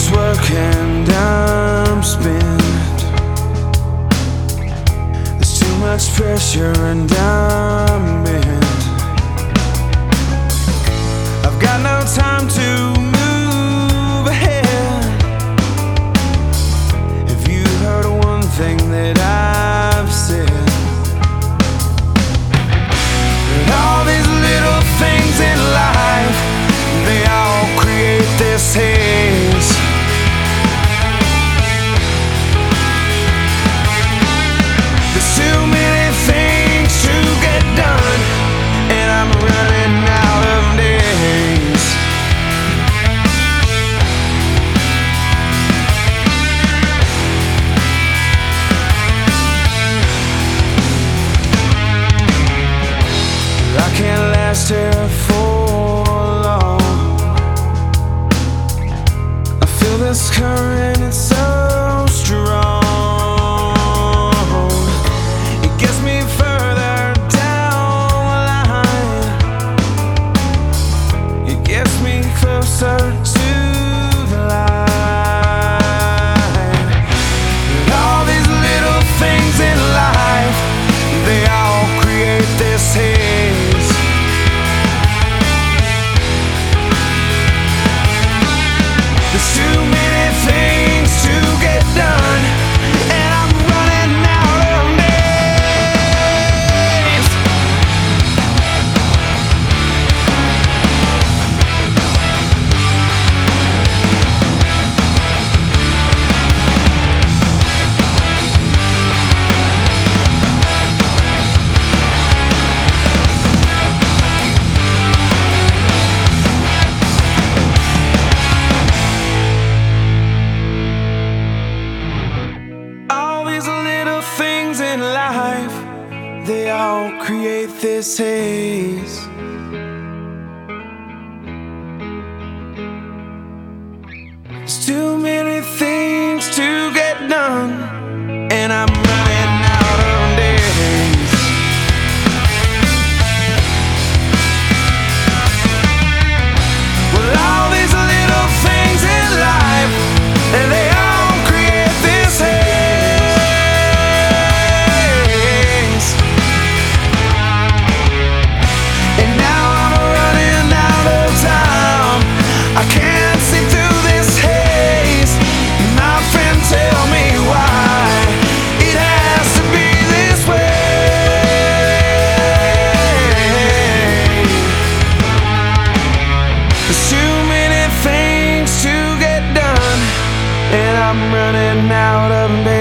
week's work and I'm spent. There's too much pressure and I'm bent. I've got no time to move ahead. Have you heard of one thing that I've said? That all these little things in life, they all create this haze. There's too many things to get done, and I'm running out of days. I can't last here for long. I feel this current, it's so strong. It gets me further down the line. It gets me closer to the light. And all these little things in life, they all create this haze. There's too many things to get done, and I'm running out of days. All these little things in life, they all create this haze. There's too many things to get done, and I'm running out of days. Well, all these little things in life, they all create this haze. And now I'm running out of time. I can't see through this haze. My friend, tell me why it has to be this way. There's too many things to get done, and I'm running out of